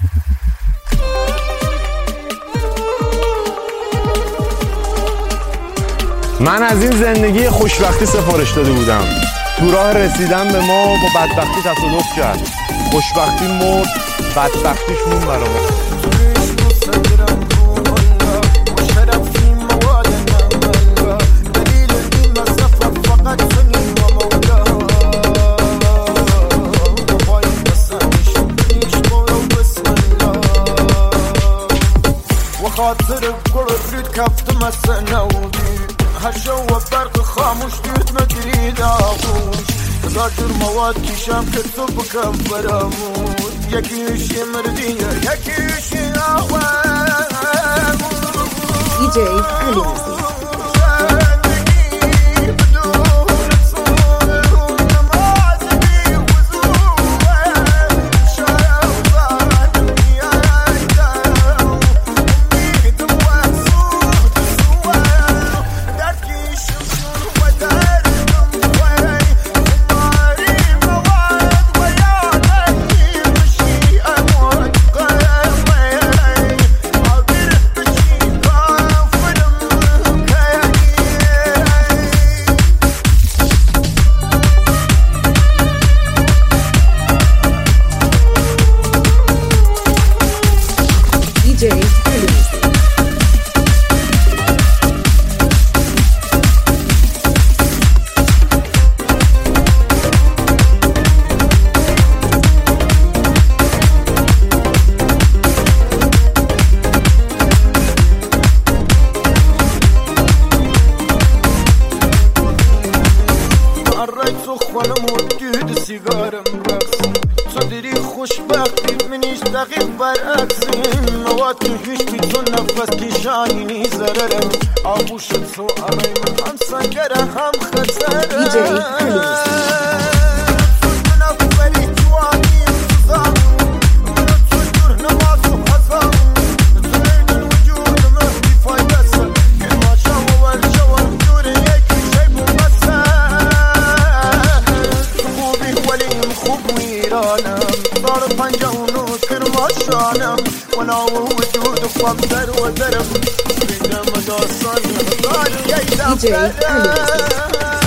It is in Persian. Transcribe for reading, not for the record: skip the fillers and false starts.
من از این زندگی خوشبختی سفارش داده بودم. تو راه رسیدن به ما با بدبختی تصادف کرد. خوشبختی مرد، بدبختیش مون برام. خاطر بكل ريد كفت مسنا ودي هالجو برق خاموش ديت مدري داغوش تقدر مواد كشام كتب كبر اموت يكيشي مردية يكيشي اهوان دي جي علي وانا موجود سيجارة مرقص صدري خوشبختي منيش دقيق برقصي مواد هيش بيتون نفس كيشاني زررم عبوش تسو أمي من هم سنجرة هم خسرة وانا وجود فقدر ودرب بينما دوصل يحضر يا